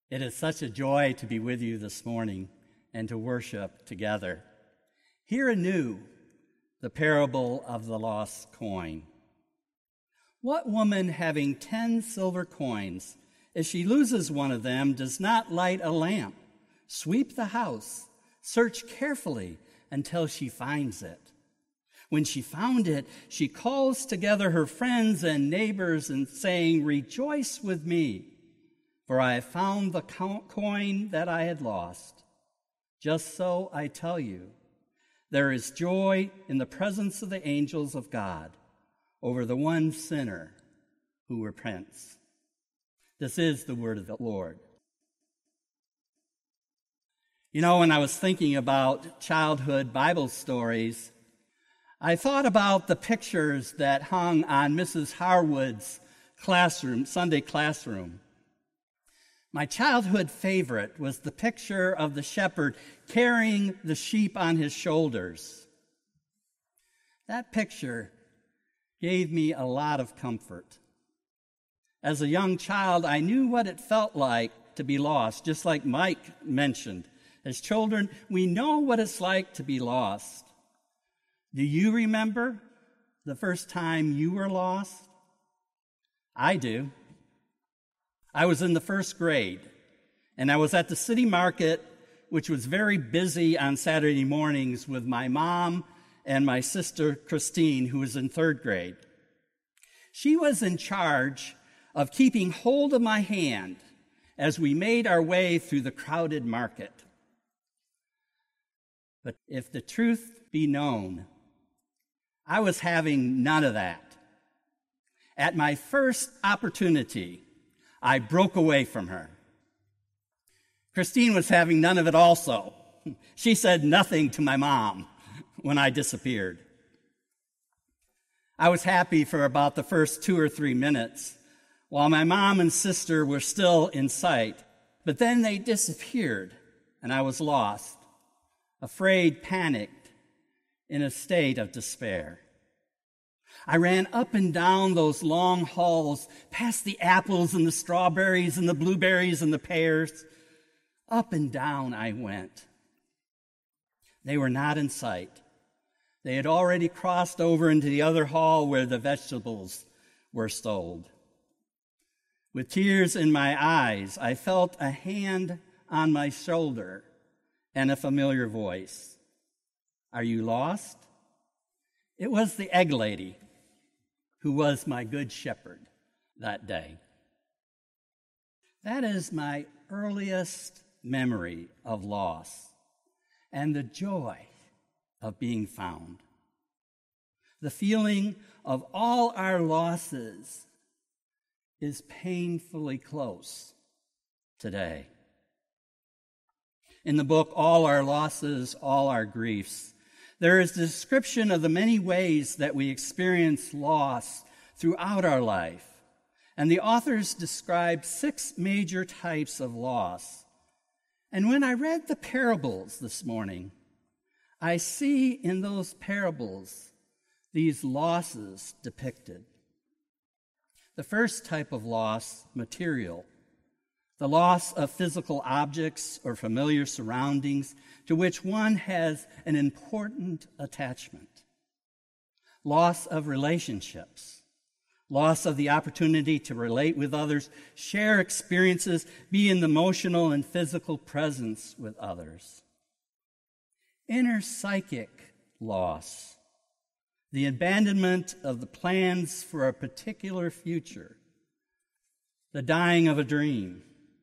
It is such a joy to be with you this morning and to worship together. Hear anew the parable of the lost coin. What woman having 10 silver coins, if she loses one of them, does not light a lamp, sweep the house, search carefully until she finds it? When she found it, she calls together her friends and neighbors and saying, "Rejoice with me, for I have found the coin that I had lost." Just so, I tell you, there is joy in the presence of the angels of God over the one sinner who repents. This is the word of the Lord. You know, when I was thinking about childhood Bible stories, I thought about the pictures that hung on Mrs. Harwood's Sunday classroom. My childhood favorite was the picture of the shepherd carrying the sheep on his shoulders. That picture gave me a lot of comfort. As a young child, I knew what it felt like to be lost, just like Mike mentioned. As children, we know what it's like to be lost. Do you remember the first time you were lost? I do. I was in the first grade, and I was at the city market, which was very busy on Saturday mornings, with my mom and my sister Christine, who was in third grade. She was in charge of keeping hold of my hand as we made our way through the crowded market. But if the truth be known, I was having none of that. At my first opportunity, I broke away from her. Christine was having none of it also. She said nothing to my mom when I disappeared. I was happy for about the first 2 or 3 minutes while my mom and sister were still in sight, but then they disappeared and I was lost, afraid, panicked, in a state of despair. I ran up and down those long halls, past the apples and the strawberries and the blueberries and the pears. Up and down I went. They were not in sight. They had already crossed over into the other hall where the vegetables were sold. With tears in my eyes, I felt a hand on my shoulder and a familiar voice. "Are you lost?" It was the egg lady, who was my good shepherd that day. That is my earliest memory of loss and the joy of being found. The feeling of all our losses is painfully close today. In the book, All Our Losses, All Our Griefs, there is a description of the many ways that we experience loss throughout our life. And the authors describe 6 major types of loss. And when I read the parables this morning, I see in those parables these losses depicted. The first type of loss, material. The loss of physical objects or familiar surroundings to which one has an important attachment. Loss of relationships. Loss of the opportunity to relate with others, share experiences, be in the emotional and physical presence with others. Inner psychic loss. The abandonment of the plans for a particular future. The dying of a dream.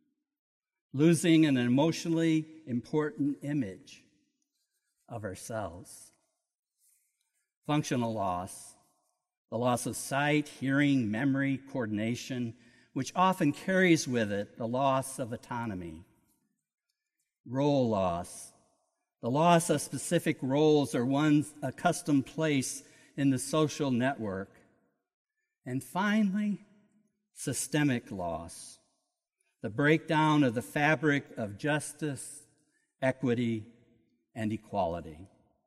Losing an emotionally important image of ourselves. Functional loss, the loss of sight, hearing, memory, coordination, which often carries with it the loss of autonomy. Role loss, the loss of specific roles or one's accustomed place in the social network. And finally, systemic loss, the breakdown of the fabric of justice, equity, and equality.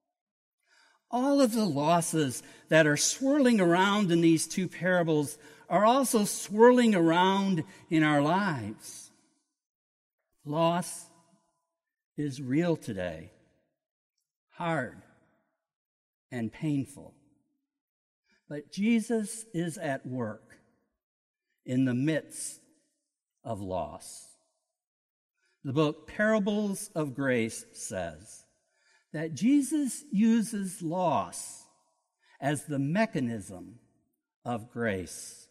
All of the losses that are swirling around in these 2 parables are also swirling around in our lives. Loss is real today, hard and painful. But Jesus is at work in the midst of loss. The book Parables of Grace says that Jesus uses loss as the mechanism of grace.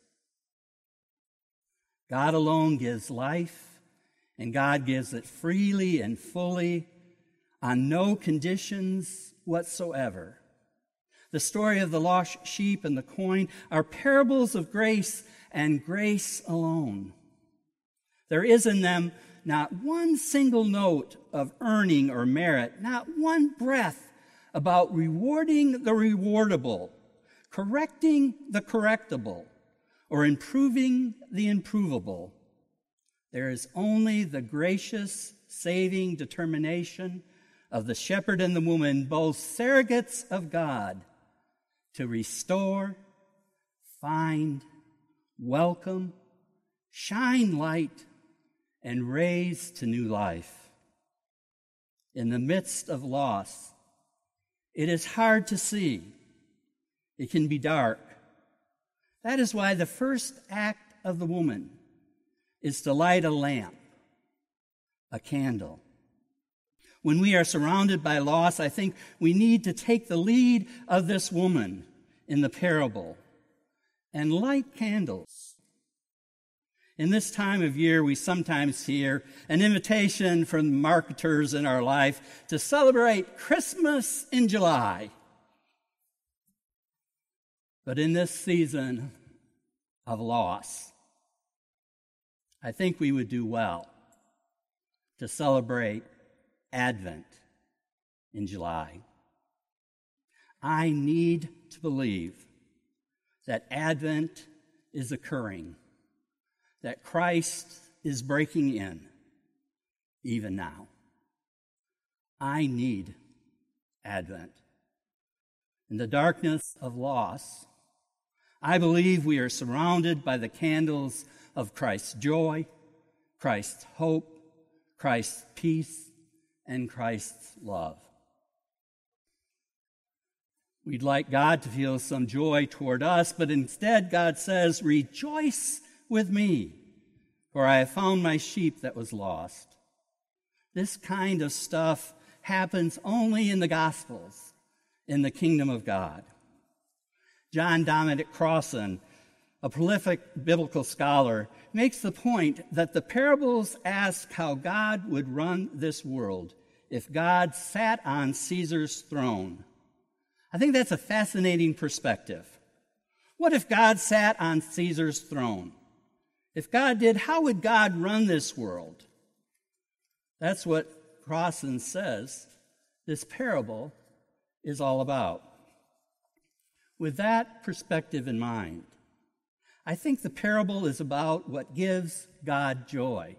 God alone gives life, and God gives it freely and fully on no conditions whatsoever. The story of the lost sheep and the coin are parables of grace and grace alone. There is in them not one single note of earning or merit, not one breath about rewarding the rewardable, correcting the correctable, or improving the improvable. There is only the gracious, saving determination of the shepherd and the woman, both surrogates of God, to restore, find, welcome, shine light, and raise to new life. In the midst of loss, it is hard to see. It can be dark. That is why the first act of the woman is to light a lamp, a candle. When we are surrounded by loss, I think we need to take the lead of this woman in the parable and light candles. In this time of year, we sometimes hear an invitation from marketers in our life to celebrate Christmas in July. But in this season of loss, I think we would do well to celebrate Advent in July. I need to believe that Advent is occurring, that Christ is breaking in, even now. I need Advent. In the darkness of loss, I believe we are surrounded by the candles of Christ's joy, Christ's hope, Christ's peace, and Christ's love. We'd like God to feel some joy toward us, but instead God says, "Rejoice with me, for I have found my sheep that was lost." This kind of stuff happens only in the Gospels, in the kingdom of God. John Dominic Crossan, a prolific biblical scholar, makes the point that the parables ask how God would run this world if God sat on Caesar's throne. I think that's a fascinating perspective. What if God sat on Caesar's throne? If God did, how would God run this world? That's what Crossan says this parable is all about. With that perspective in mind, I think the parable is about what gives God joy.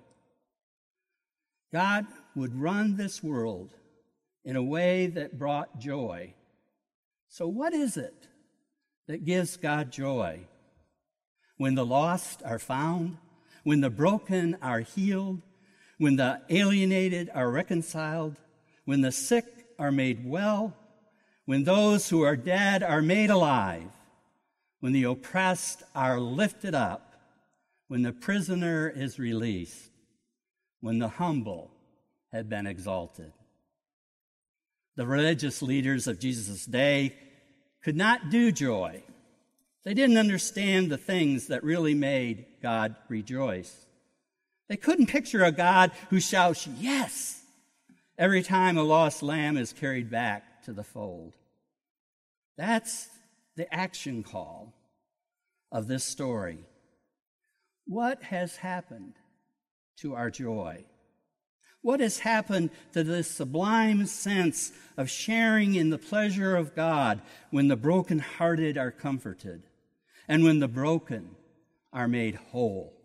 God would run this world in a way that brought joy. So what is it that gives God joy? When the lost are found, when the broken are healed, when the alienated are reconciled, when the sick are made well, when those who are dead are made alive, when the oppressed are lifted up, when the prisoner is released, when the humble have been exalted. The religious leaders of Jesus' day could not do joy. They didn't understand the things that really made God rejoice. They couldn't picture a God who shouts, "Yes," every time a lost lamb is carried back to the fold. That's the action call of this story. What has happened to our joy? What has happened to this sublime sense of sharing in the pleasure of God when the brokenhearted are comforted and when the broken are made whole?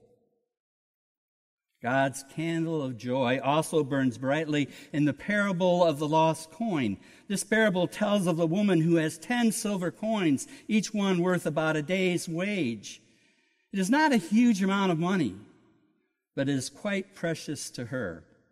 God's candle of joy also burns brightly in the parable of the lost coin. This parable tells of the woman who has 10 silver coins, each one worth about a day's wage. It is not a huge amount of money, but it is quite precious to her.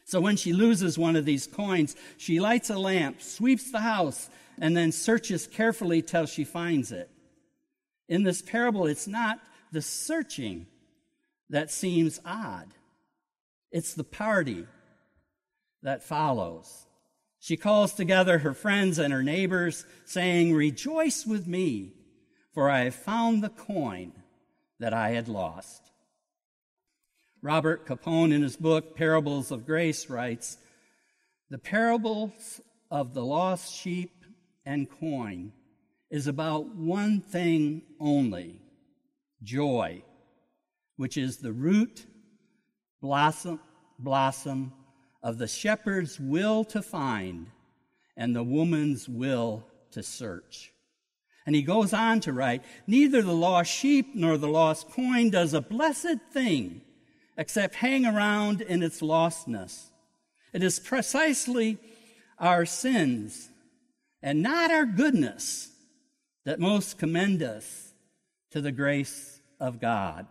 So when she loses one of these coins, she lights a lamp, sweeps the house, and then searches carefully till she finds it. In this parable, it's not the searching that seems odd. It's the party that follows. She calls together her friends and her neighbors, saying, "Rejoice with me, for I have found the coin that I had lost." Robert Capone, in his book, Parables of Grace, writes, "The parables of the lost sheep and coin is about one thing only, joy, which is the root blossom of the shepherd's will to find and the woman's will to search." And he goes on to write, "Neither the lost sheep nor the lost coin does a blessed thing except hang around in its lostness. It is precisely our sins and not our goodness that most commend us to the grace of God.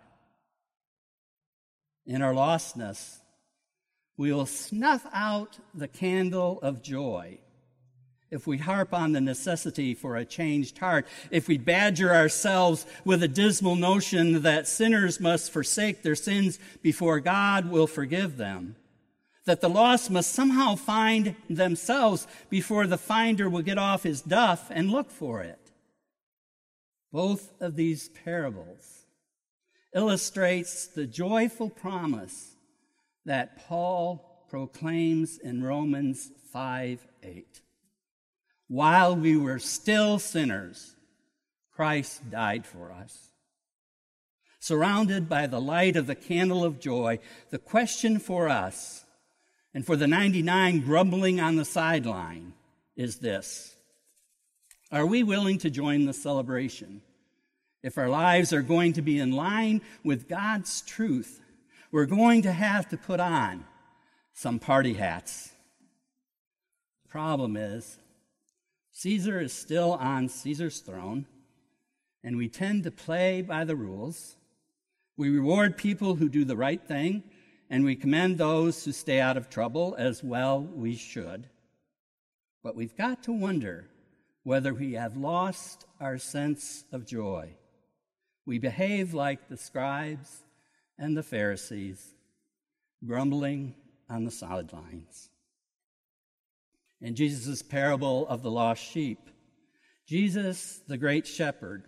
In our lostness, we will snuff out the candle of joy if we harp on the necessity for a changed heart, if we badger ourselves with a dismal notion that sinners must forsake their sins before God will forgive them, that the lost must somehow find themselves before the finder will get off his duff and look for it. Both of these parables illustrates the joyful promise that Paul proclaims in Romans 5:8. While we were still sinners, Christ died for us. Surrounded by the light of the candle of joy, the question for us and for the 99 grumbling on the sideline is this: are we willing to join the celebration? If our lives are going to be in line with God's truth, we're going to have to put on some party hats. The problem is, Caesar is still on Caesar's throne, and we tend to play by the rules. We reward people who do the right thing, and we commend those who stay out of trouble, as well we should. But we've got to wonder whether we have lost our sense of joy. We behave like the scribes and the Pharisees, grumbling on the sidelines. In Jesus' parable of the lost sheep, Jesus, the great shepherd,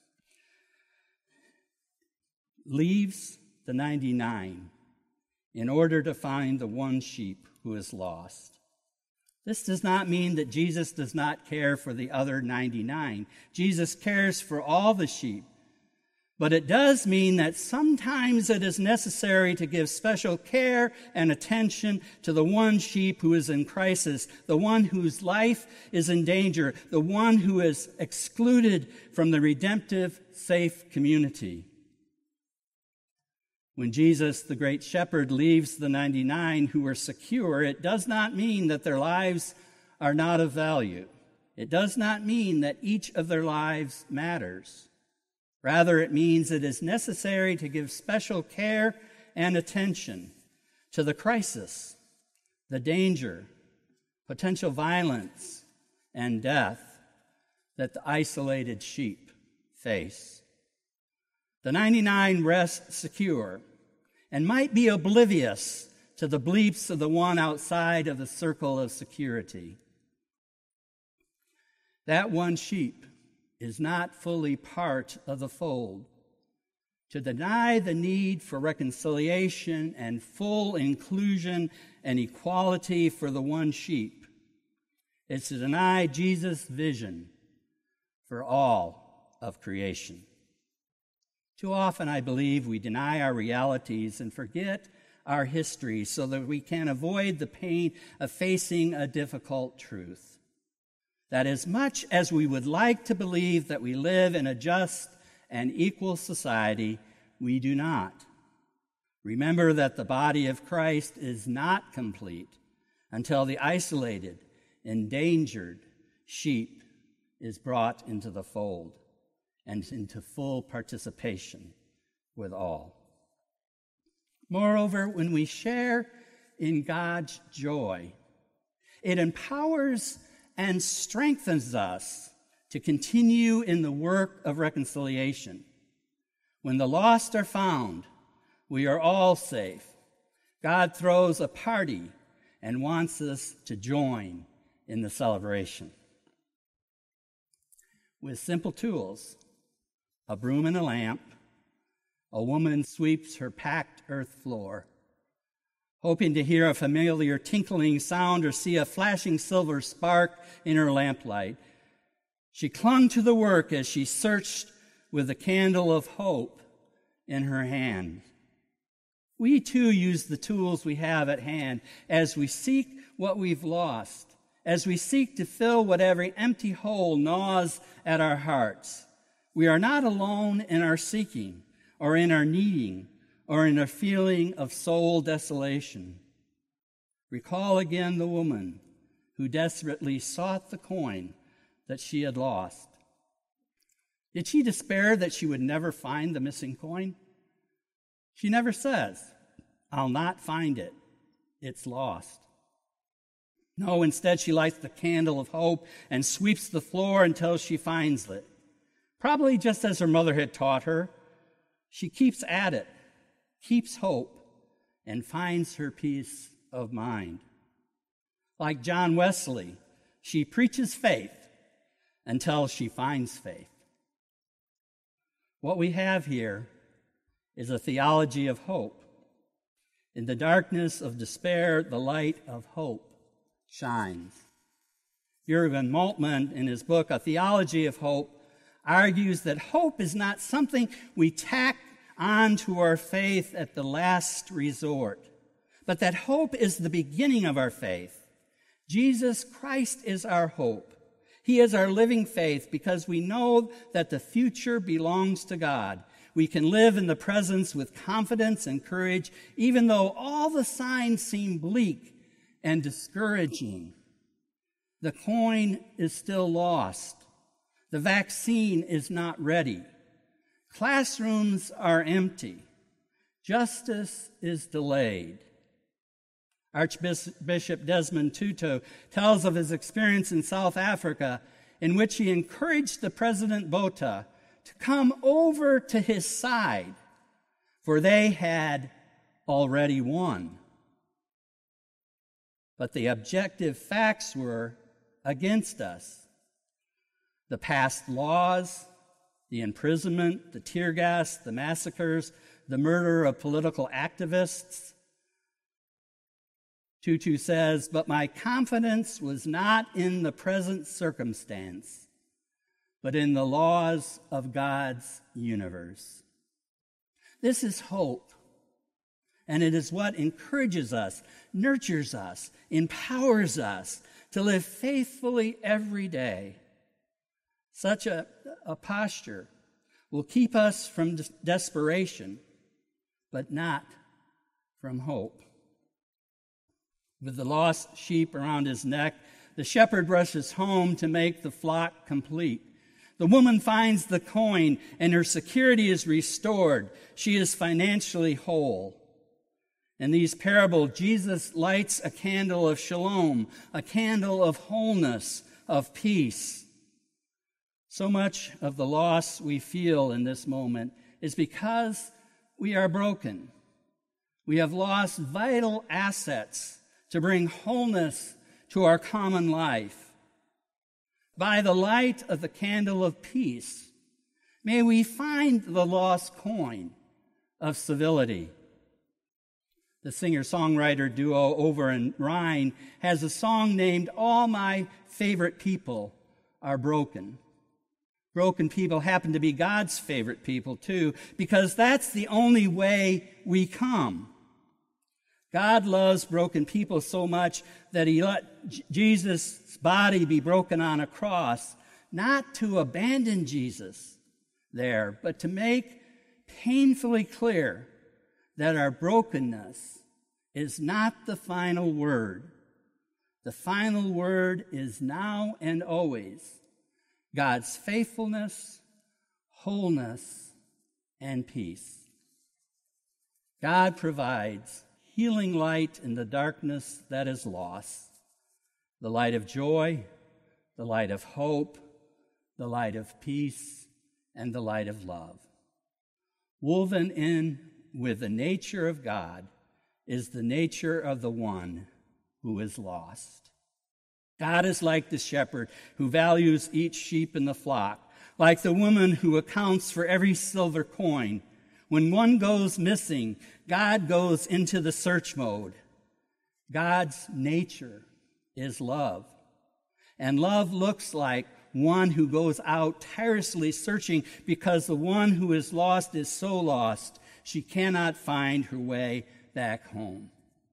leaves the 99 in order to find the one sheep who is lost. This does not mean that Jesus does not care for the other 99. Jesus cares for all the sheep. But it does mean that sometimes it is necessary to give special care and attention to the one sheep who is in crisis, the one whose life is in danger, the one who is excluded from the redemptive, safe community. When Jesus, the great shepherd, leaves the 99 who are secure, it does not mean that their lives are not of value. It does not mean that each of their lives matters. Rather, it means it is necessary to give special care and attention to the crisis, the danger, potential violence, and death that the isolated sheep face. The 99 rest secure and might be oblivious to the bleeps of the one outside of the circle of security. That one sheep is not fully part of the fold. To deny the need for reconciliation and full inclusion and equality for the one sheep is to deny Jesus' vision for all of creation. Too often, I believe, we deny our realities and forget our history so that we can avoid the pain of facing a difficult truth. That as much as we would like to believe that we live in a just and equal society, we do not. Remember that the body of Christ is not complete until the isolated, endangered sheep is brought into the fold and into full participation with all. Moreover, when we share in God's joy. It empowers and strengthens us to continue in the work of reconciliation. When the lost are found, we are all safe. God throws a party and wants us to join in the celebration. With simple tools, a broom and a lamp, a woman sweeps her packed earth floor, hoping to hear a familiar tinkling sound or see a flashing silver spark in her lamplight. She clung to the work as she searched with the candle of hope in her hand. We too use the tools we have at hand as we seek what we've lost, as we seek to fill whatever empty hole gnaws at our hearts. We are not alone in our seeking or in our needing or in a feeling of soul desolation. Recall again the woman who desperately sought the coin that she had lost. Did she despair that she would never find the missing coin? She never says, "I'll not find it. It's lost." No, instead she lights the candle of hope and sweeps the floor until she finds it. Probably just as her mother had taught her, she keeps at it, keeps hope, and finds her peace of mind. Like John Wesley, she preaches faith until she finds faith. What we have here is a theology of hope. In the darkness of despair, the light of hope shines. Jürgen Moltmann, in his book, A Theology of Hope, argues that hope is not something we tack onto our faith at the last resort, but that hope is the beginning of our faith. Jesus Christ is our hope. He is our living faith because we know that the future belongs to God. We can live in the presence with confidence and courage, even though all the signs seem bleak and discouraging. The coin is still lost. The vaccine is not ready. Classrooms are empty. Justice is delayed. Archbishop Desmond Tutu tells of his experience in South Africa, in which he encouraged the President Botha to come over to his side, for they had already won. But the objective facts were against us. The past laws, the imprisonment, the tear gas, the massacres, the murder of political activists. Tutu says, "But my confidence was not in the present circumstance, but in the laws of God's universe." This is hope, and it is what encourages us, nurtures us, empowers us to live faithfully every day. Such a posture will keep us from desperation, but not from hope. With the lost sheep around his neck, the shepherd rushes home to make the flock complete. The woman finds the coin, and her security is restored. She is financially whole. In these parables, Jesus lights a candle of shalom, a candle of wholeness, of peace. So much of the loss we feel in this moment is because we are broken. We have lost vital assets to bring wholeness to our common life. By the light of the candle of peace, may we find the lost coin of civility. The singer-songwriter duo Over and Rhine has a song named "All My Favorite People Are Broken." Broken people happen to be God's favorite people too, because that's the only way we come. God loves broken people so much that he let Jesus' body be broken on a cross, not to abandon Jesus there, but to make painfully clear that our brokenness is not the final word. The final word is now and always God's faithfulness, wholeness, and peace. God provides healing light in the darkness that is lost, the light of joy, the light of hope, the light of peace, and the light of love. Woven in with the nature of God is the nature of the one who is lost. God is like the shepherd who values each sheep in the flock, like the woman who accounts for every silver coin. When one goes missing, God goes into the search mode. God's nature is love. And love looks like one who goes out tirelessly searching because the one who is lost is so lost she cannot find her way back home.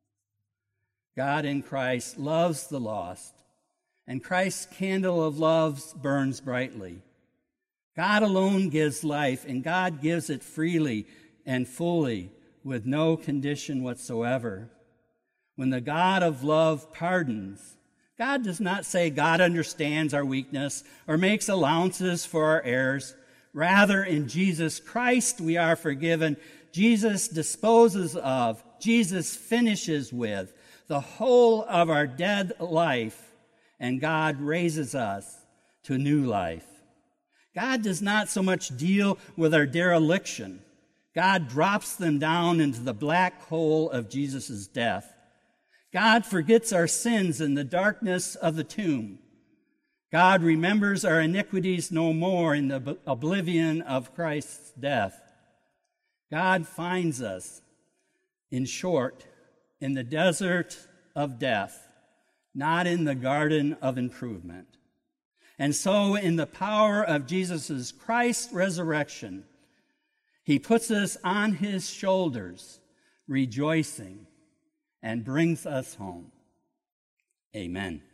God in Christ loves the lost, and Christ's candle of love burns brightly. God alone gives life, and God gives it freely and fully with no condition whatsoever. When the God of love pardons, God does not say God understands our weakness or makes allowances for our errors. Rather, in Jesus Christ we are forgiven. Jesus disposes of, Jesus finishes with the whole of our dead life, and God raises us to new life. God does not so much deal with our dereliction. God drops them down into the black hole of Jesus' death. God forgets our sins in the darkness of the tomb. God remembers our iniquities no more in the oblivion of Christ's death. God finds us, in short, in the desert of death, not in the garden of improvement. And so, in the power of Jesus' Christ's resurrection, he puts us on his shoulders, rejoicing, and brings us home. Amen.